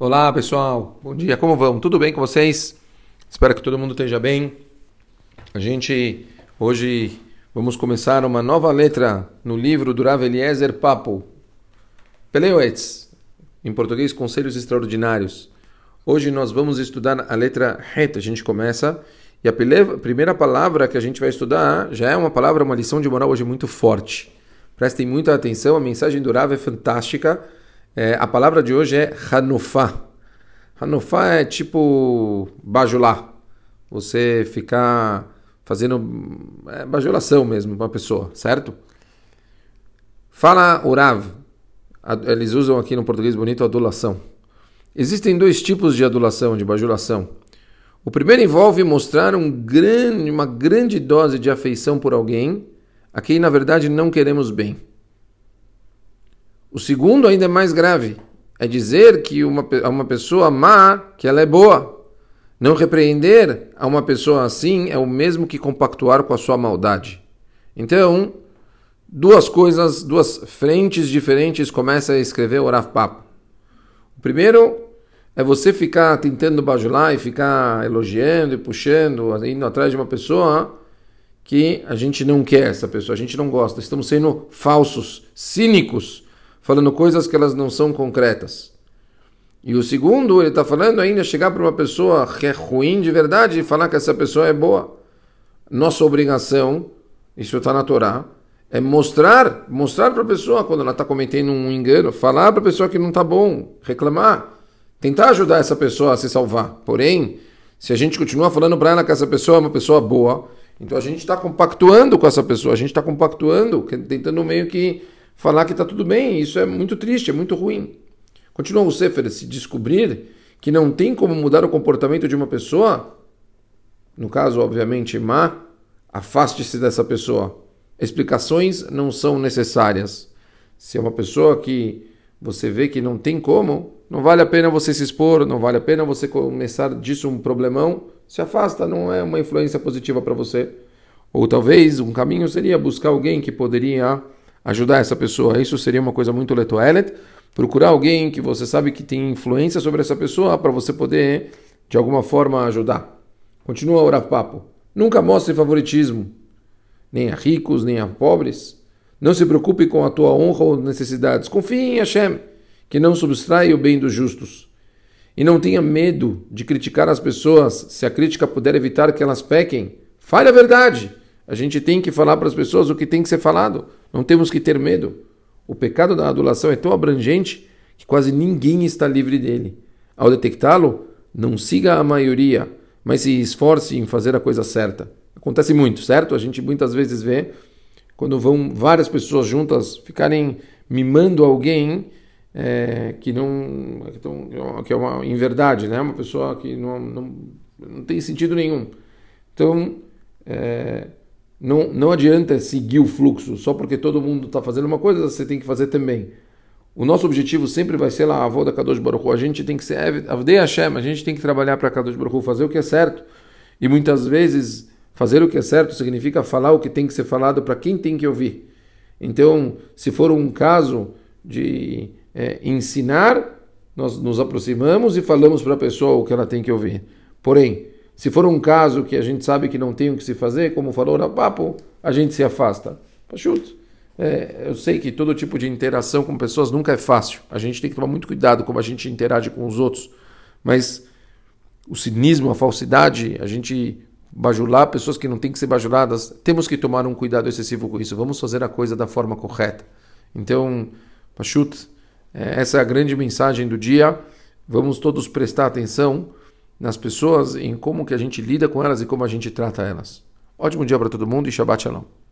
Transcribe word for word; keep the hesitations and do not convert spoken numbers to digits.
Olá pessoal, bom dia, como vão? Tudo bem com vocês? Espero que todo mundo esteja bem. A gente hoje vamos começar uma nova letra no livro do Rav Eliezer Papo, Peleoetz, em português Conselhos Extraordinários. Hoje nós vamos estudar a letra Het. A gente começa e a primeira palavra que a gente vai estudar já é uma palavra, uma lição de moral hoje muito forte. Prestem muita atenção, a mensagem do Rav é fantástica. É, a palavra de hoje é Hanufá. Hanufá é tipo bajular. Você ficar fazendo é, bajulação mesmo para uma pessoa, certo? Fala o Rav. Eles usam aqui no português bonito adulação. Existem dois tipos de adulação, de bajulação. O primeiro envolve mostrar um grande, uma grande dose de afeição por alguém a quem na verdade não queremos bem. O segundo ainda é mais grave, é dizer que uma, uma pessoa má, que ela é boa. Não repreender a uma pessoa assim é o mesmo que compactuar com a sua maldade. Então, duas coisas, duas frentes diferentes começa a escrever o Rav Papo. O primeiro é você ficar tentando bajular e ficar elogiando e puxando, indo atrás de uma pessoa que a gente não quer essa pessoa, a gente não gosta. Estamos sendo falsos, cínicos, falando coisas que elas não são concretas. E o segundo, ele está falando ainda chegar para uma pessoa que é ruim de verdade e falar que essa pessoa é boa. Nossa obrigação, isso está na Torá, é mostrar, mostrar para a pessoa quando ela está cometendo um engano, falar para a pessoa que não está bom, reclamar, tentar ajudar essa pessoa a se salvar. Porém, se a gente continua falando para ela que essa pessoa é uma pessoa boa, então a gente está compactuando com essa pessoa, a gente está compactuando, tentando meio que falar que está tudo bem. Isso é muito triste, é muito ruim. Continua o Sefer, se descobrir que não tem como mudar o comportamento de uma pessoa, no caso, obviamente, má, afaste-se dessa pessoa. Explicações não são necessárias. Se é uma pessoa que você vê que não tem como, não vale a pena você se expor, não vale a pena você começar disso um problemão, se afasta, não é uma influência positiva para você. Ou talvez um caminho seria buscar alguém que poderia ajudar essa pessoa. Isso seria uma coisa muito letoelet. Procurar alguém que você sabe que tem influência sobre essa pessoa para você poder, de alguma forma, ajudar. Continua o Rav Papo. Nunca mostre favoritismo, nem a ricos, nem a pobres. Não se preocupe com a tua honra ou necessidades. Confie em Hashem, que não subtrai o bem dos justos. E não tenha medo de criticar as pessoas, se a crítica puder evitar que elas pequem. Fale a verdade. A gente tem que falar para as pessoas o que tem que ser falado. Não temos que ter medo. O pecado da adulação é tão abrangente que quase ninguém está livre dele. Ao detectá-lo, não siga a maioria, mas se esforce em fazer a coisa certa. Acontece muito, certo? A gente muitas vezes vê, quando vão várias pessoas juntas ficarem mimando alguém é, que não que é uma inverdade, né? Uma pessoa que não, não, não tem sentido nenhum. Então, é, Não, não adianta seguir o fluxo, só porque todo mundo está fazendo uma coisa, você tem que fazer também. O nosso objetivo sempre vai ser lá, a avó da Kadosh Baruch Hu. A gente tem que ser, Avdei Hashem, a gente tem que trabalhar para Kadosh Baruch Hu, fazer o que é certo. E muitas vezes, fazer o que é certo significa falar o que tem que ser falado para quem tem que ouvir. Então, se for um caso de é, ensinar, nós nos aproximamos e falamos para a pessoa o que ela tem que ouvir. Porém, se for um caso que a gente sabe que não tem o que se fazer, como falou no papo, a gente se afasta. Pachuto. É, eu sei que todo tipo de interação com pessoas nunca é fácil. A gente tem que tomar muito cuidado como a gente interage com os outros. Mas o cinismo, a falsidade, a gente bajular pessoas que não têm que ser bajuladas, temos que tomar um cuidado excessivo com isso. Vamos fazer a coisa da forma correta. Então, Pachuto, é, essa é a grande mensagem do dia. Vamos todos prestar atenção nas pessoas, em como que a gente lida com elas e como a gente trata elas. Ótimo dia para todo mundo e Shabbat Shalom.